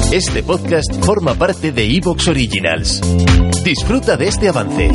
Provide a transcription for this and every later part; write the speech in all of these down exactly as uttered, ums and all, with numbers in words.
Este podcast forma parte de iVoox Originals. Disfruta de este avance.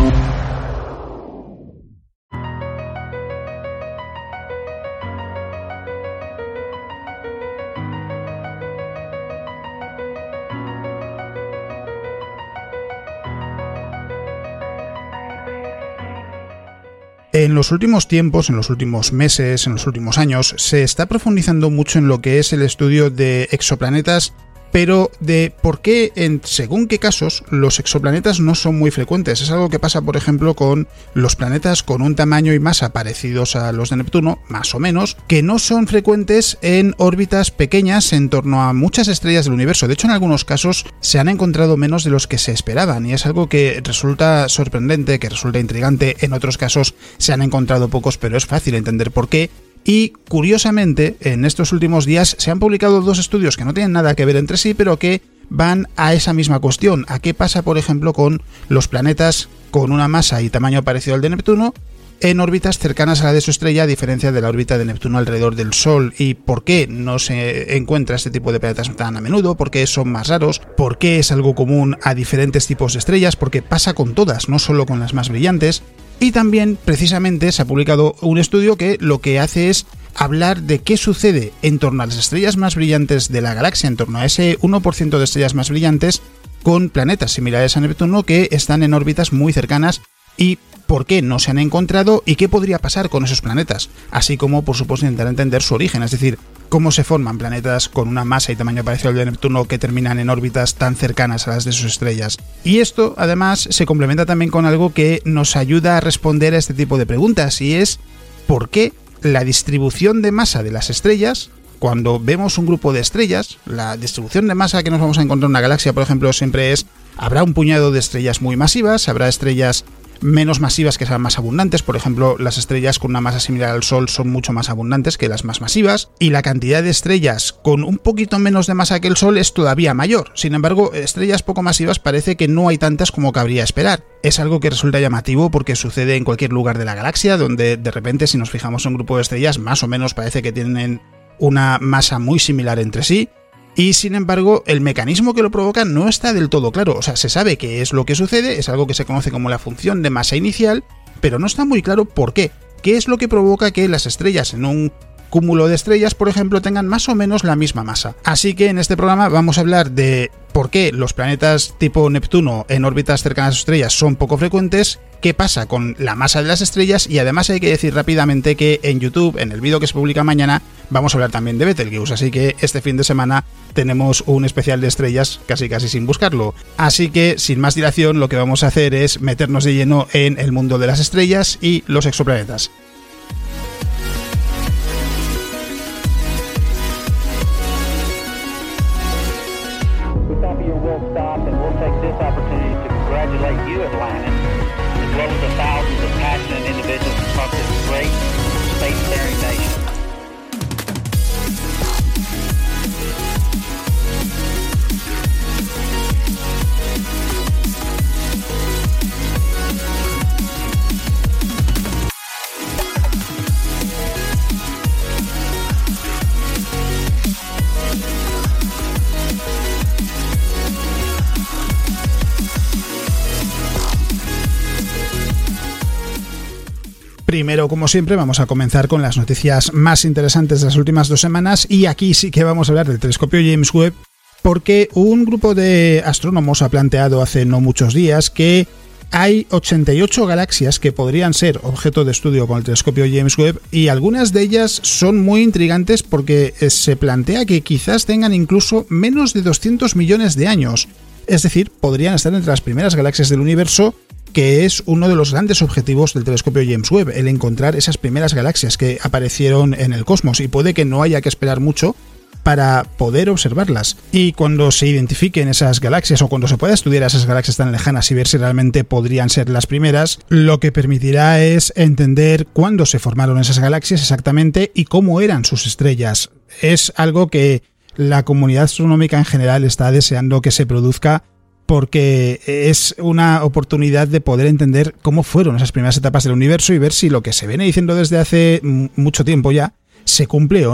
En los últimos tiempos, en los últimos meses, en los últimos años, se está profundizando mucho en lo que es el estudio de exoplanetas, pero de por qué, en según qué casos, los exoplanetas no son muy frecuentes. Es algo que pasa, por ejemplo, con los planetas con un tamaño y masa parecidos a los de Neptuno, más o menos, que no son frecuentes en órbitas pequeñas en torno a muchas estrellas del universo. De hecho, en algunos casos se han encontrado menos de los que se esperaban, y es algo que resulta sorprendente, que resulta intrigante. En otros casos se han encontrado pocos, pero es fácil entender por qué. Y, curiosamente, en estos últimos días se han publicado dos estudios que no tienen nada que ver entre sí, pero que van a esa misma cuestión. ¿A qué pasa, por ejemplo, con los planetas con una masa y tamaño parecido al de Neptuno en órbitas cercanas a la de su estrella, a diferencia de la órbita de Neptuno alrededor del Sol? ¿Y por qué no se encuentra este tipo de planetas tan a menudo? ¿Por qué son más raros? ¿Por qué es algo común a diferentes tipos de estrellas? Porque pasa con todas, no solo con las más brillantes. Y también, precisamente, se ha publicado un estudio que lo que hace es hablar de qué sucede en torno a las estrellas más brillantes de la galaxia, en torno a ese uno por ciento de estrellas más brillantes, con planetas similares a Neptuno que están en órbitas muy cercanas, y por qué no se han encontrado y qué podría pasar con esos planetas, así como, por supuesto, intentar entender su origen, es decir, cómo se forman planetas con una masa y tamaño parecido al de Neptuno que terminan en órbitas tan cercanas a las de sus estrellas. Y esto, además, se complementa también con algo que nos ayuda a responder a este tipo de preguntas, y es ¿por qué la distribución de masa de las estrellas, cuando vemos un grupo de estrellas, la distribución de masa que nos vamos a encontrar en una galaxia, por ejemplo, siempre es, habrá un puñado de estrellas muy masivas, habrá estrellas menos masivas que sean más abundantes? Por ejemplo, las estrellas con una masa similar al Sol son mucho más abundantes que las más masivas, y la cantidad de estrellas con un poquito menos de masa que el Sol es todavía mayor. Sin embargo, estrellas poco masivas parece que no hay tantas como cabría esperar. Es algo que resulta llamativo porque sucede en cualquier lugar de la galaxia, donde de repente, si nos fijamos en un grupo de estrellas, más o menos parece que tienen una masa muy similar entre sí. Y sin embargo, el mecanismo que lo provoca no está del todo claro. O sea, se sabe qué es lo que sucede, es algo que se conoce como la función de masa inicial, pero no está muy claro por qué. ¿Qué es lo que provoca que las estrellas en un cúmulo de estrellas, por ejemplo, tengan más o menos la misma masa? Así que en este programa vamos a hablar de por qué los planetas tipo Neptuno en órbitas cercanas a sus estrellas son poco frecuentes, qué pasa con la masa de las estrellas, y además hay que decir rápidamente que en YouTube, en el vídeo que se publica mañana, vamos a hablar también de Betelgeuse, así que este fin de semana tenemos un especial de estrellas casi casi sin buscarlo. Así que, sin más dilación, lo que vamos a hacer es meternos de lleno en el mundo de las estrellas y los exoplanetas. Primero, como siempre, vamos a comenzar con las noticias más interesantes de las últimas dos semanas, y aquí sí que vamos a hablar del telescopio James Webb, porque un grupo de astrónomos ha planteado hace no muchos días que hay ochenta y ocho galaxias que podrían ser objeto de estudio con el telescopio James Webb, y algunas de ellas son muy intrigantes porque se plantea que quizás tengan incluso menos de doscientos millones de años. Es decir, podrían estar entre las primeras galaxias del universo, que es uno de los grandes objetivos del telescopio James Webb, el encontrar esas primeras galaxias que aparecieron en el cosmos, y puede que no haya que esperar mucho para poder observarlas. Y cuando se identifiquen esas galaxias, o cuando se pueda estudiar esas galaxias tan lejanas y ver si realmente podrían ser las primeras, lo que permitirá es entender cuándo se formaron esas galaxias exactamente y cómo eran sus estrellas. Es algo que la comunidad astronómica en general está deseando que se produzca, porque es una oportunidad de poder entender cómo fueron esas primeras etapas del universo y ver si lo que se viene diciendo desde hace mucho tiempo ya se cumple o no.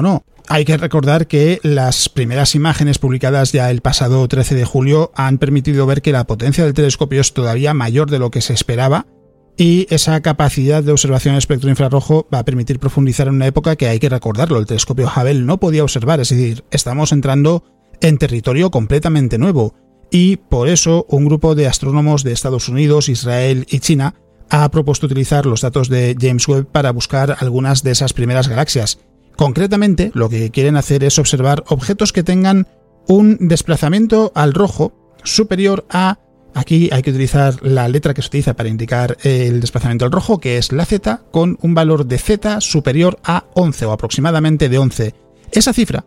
Hay que recordar que las primeras imágenes publicadas ya el pasado trece de julio han permitido ver que la potencia del telescopio es todavía mayor de lo que se esperaba, y esa capacidad de observación en espectro infrarrojo va a permitir profundizar en una época que hay que recordarlo, el telescopio Hubble no podía observar, es decir, estamos entrando en territorio completamente nuevo, y por eso un grupo de astrónomos de Estados Unidos, Israel y China ha propuesto utilizar los datos de James Webb para buscar algunas de esas primeras galaxias. Concretamente, lo que quieren hacer es observar objetos que tengan un desplazamiento al rojo superior a... Aquí hay que utilizar la letra que se utiliza para indicar el desplazamiento al rojo, que es la Z, con un valor de Z superior a once o aproximadamente de once. Esa cifra,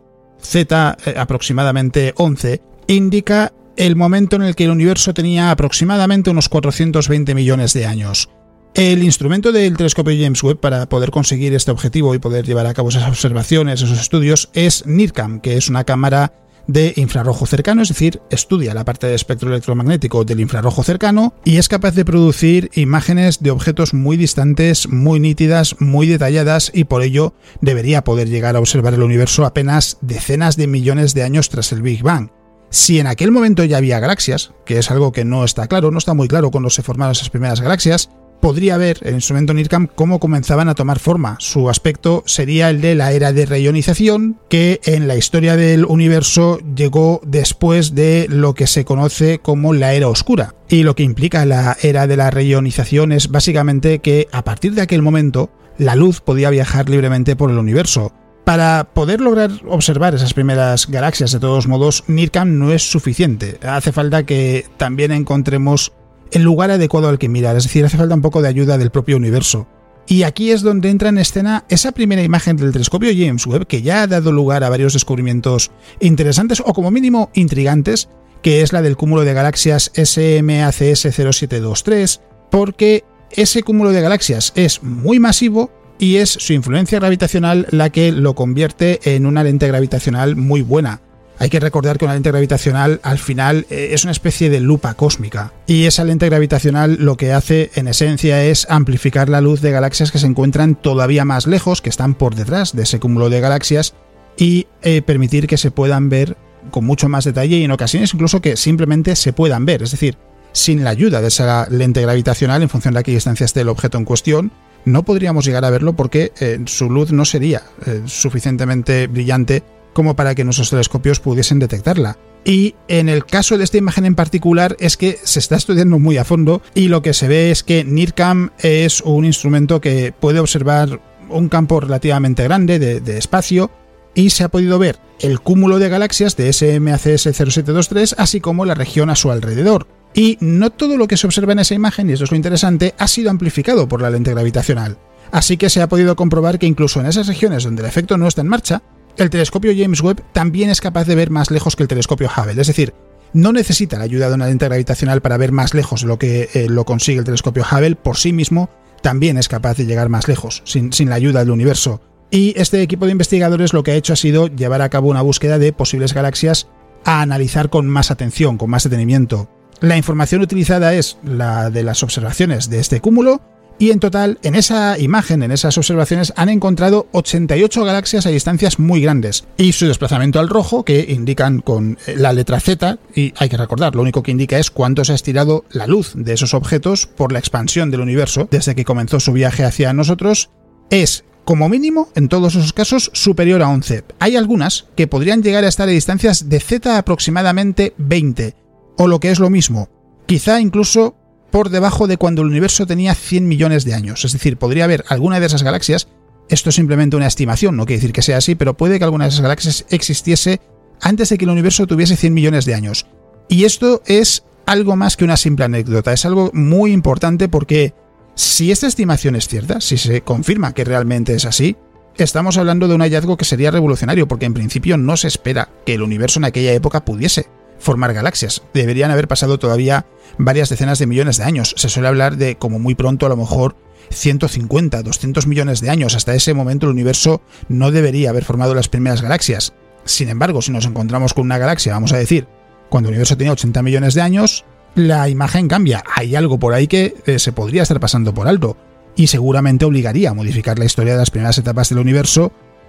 Z eh, aproximadamente once, indica el momento en el que el universo tenía aproximadamente unos cuatrocientos veinte millones de años. El instrumento del telescopio James Webb para poder conseguir este objetivo y poder llevar a cabo esas observaciones, esos estudios, es NIRCam, que es una cámara de infrarrojo cercano, es decir, estudia la parte del espectro electromagnético del infrarrojo cercano y es capaz de producir imágenes de objetos muy distantes, muy nítidas, muy detalladas, y por ello debería poder llegar a observar el universo apenas decenas de millones de años tras el Big Bang. Si en aquel momento ya había galaxias, que es algo que no está claro, no está muy claro cuando se formaron esas primeras galaxias, podría ver el instrumento NIRCam cómo comenzaban a tomar forma. Su aspecto sería el de la era de reionización, que en la historia del universo llegó después de lo que se conoce como la era oscura. Y lo que implica la era de la reionización es básicamente que a partir de aquel momento la luz podía viajar libremente por el universo. Para poder lograr observar esas primeras galaxias, de todos modos, NIRCam no es suficiente. Hace falta que también encontremos el lugar adecuado al que mirar, es decir, hace falta un poco de ayuda del propio universo. Y aquí es donde entra en escena esa primera imagen del telescopio James Webb, que ya ha dado lugar a varios descubrimientos interesantes o como mínimo intrigantes, que es la del cúmulo de galaxias S M A C S cero siete dos tres, porque ese cúmulo de galaxias es muy masivo y es su influencia gravitacional la que lo convierte en una lente gravitacional muy buena. Hay que recordar que una lente gravitacional al final es una especie de lupa cósmica, y esa lente gravitacional lo que hace en esencia es amplificar la luz de galaxias que se encuentran todavía más lejos, que están por detrás de ese cúmulo de galaxias, y eh, permitir que se puedan ver con mucho más detalle y en ocasiones incluso que simplemente se puedan ver, es decir, sin la ayuda de esa lente gravitacional en función de a qué distancia esté el objeto en cuestión, no podríamos llegar a verlo porque eh, su luz no sería eh, suficientemente brillante como para que nuestros telescopios pudiesen detectarla. Y en el caso de esta imagen en particular es que se está estudiando muy a fondo y lo que se ve es que NIRCam es un instrumento que puede observar un campo relativamente grande de, de espacio, y se ha podido ver el cúmulo de galaxias de S M A C S cero siete dos tres, así como la región a su alrededor. Y no todo lo que se observa en esa imagen, y esto es lo interesante, ha sido amplificado por la lente gravitacional. Así que se ha podido comprobar que incluso en esas regiones donde el efecto no está en marcha, el telescopio James Webb también es capaz de ver más lejos que el telescopio Hubble, es decir, no necesita la ayuda de una lente gravitacional para ver más lejos de lo que eh, lo consigue el telescopio Hubble. Por sí mismo también es capaz de llegar más lejos, sin, sin la ayuda del universo. Y este equipo de investigadores lo que ha hecho ha sido llevar a cabo una búsqueda de posibles galaxias a analizar con más atención, con más detenimiento. La información utilizada es la de las observaciones de este cúmulo, y en total, en esa imagen, en esas observaciones, han encontrado ochenta y ocho galaxias a distancias muy grandes, y su desplazamiento al rojo, que indican con la letra Z, y hay que recordar, lo único que indica es cuánto se ha estirado la luz de esos objetos por la expansión del universo desde que comenzó su viaje hacia nosotros, es, como mínimo, en todos esos casos, superior a once. Hay algunas que podrían llegar a estar a distancias de Z aproximadamente veinte, o lo que es lo mismo, quizá incluso por debajo de cuando el universo tenía cien millones de años. Es decir, podría haber alguna de esas galaxias, esto es simplemente una estimación, no quiere decir que sea así, pero puede que alguna de esas galaxias existiese antes de que el universo tuviese cien millones de años. Y esto es algo más que una simple anécdota, es algo muy importante porque si esta estimación es cierta, si se confirma que realmente es así, estamos hablando de un hallazgo que sería revolucionario, porque en principio no se espera que el universo en aquella época pudiese formar galaxias. Deberían haber pasado todavía varias decenas de millones de años. Se suele hablar de, como muy pronto, a lo mejor ciento cincuenta, doscientos millones de años. Hasta ese momento el universo no debería haber formado las primeras galaxias. Sin embargo, si nos encontramos con una galaxia, vamos a decir, cuando el universo tenía ochenta millones de años, la imagen cambia. Hay algo por ahí que eh, se podría estar pasando por alto y seguramente obligaría a modificar la historia de las primeras etapas del universo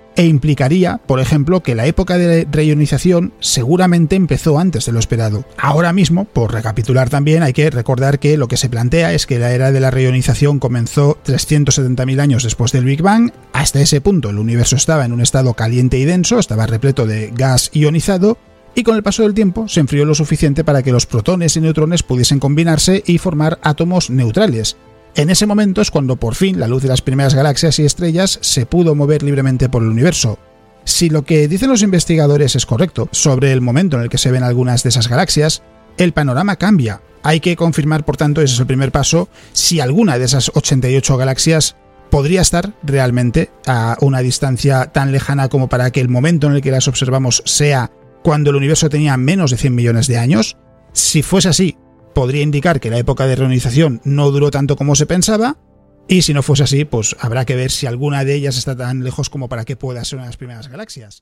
e implicaría, por ejemplo, que la época de reionización seguramente empezó antes de lo esperado. Ahora mismo, por recapitular también, hay que recordar que lo que se plantea es que la era de la reionización comenzó trescientos setenta mil años después del Big Bang. Hasta ese punto el universo estaba en un estado caliente y denso, estaba repleto de gas ionizado, y con el paso del tiempo se enfrió lo suficiente para que los protones y neutrones pudiesen combinarse y formar átomos neutrales. En ese momento es cuando por fin la luz de las primeras galaxias y estrellas se pudo mover libremente por el universo. Si lo que dicen los investigadores es correcto sobre el momento en el que se ven algunas de esas galaxias, el panorama cambia. Hay que confirmar, por tanto, ese es el primer paso, si alguna de esas ochenta y ocho galaxias podría estar realmente a una distancia tan lejana como para que el momento en el que las observamos sea cuando el universo tenía menos de cien millones de años. Si fuese así, podría indicar que la época de reionización no duró tanto como se pensaba, y si no fuese así, pues habrá que ver si alguna de ellas está tan lejos como para que pueda ser una de las primeras galaxias.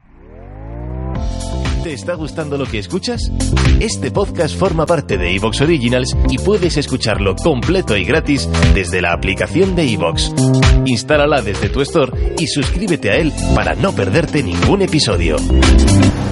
¿Te está gustando lo que escuchas? Este podcast forma parte de iVoox Originals y puedes escucharlo completo y gratis desde la aplicación de iVoox. Instálala desde tu store y suscríbete a él para no perderte ningún episodio.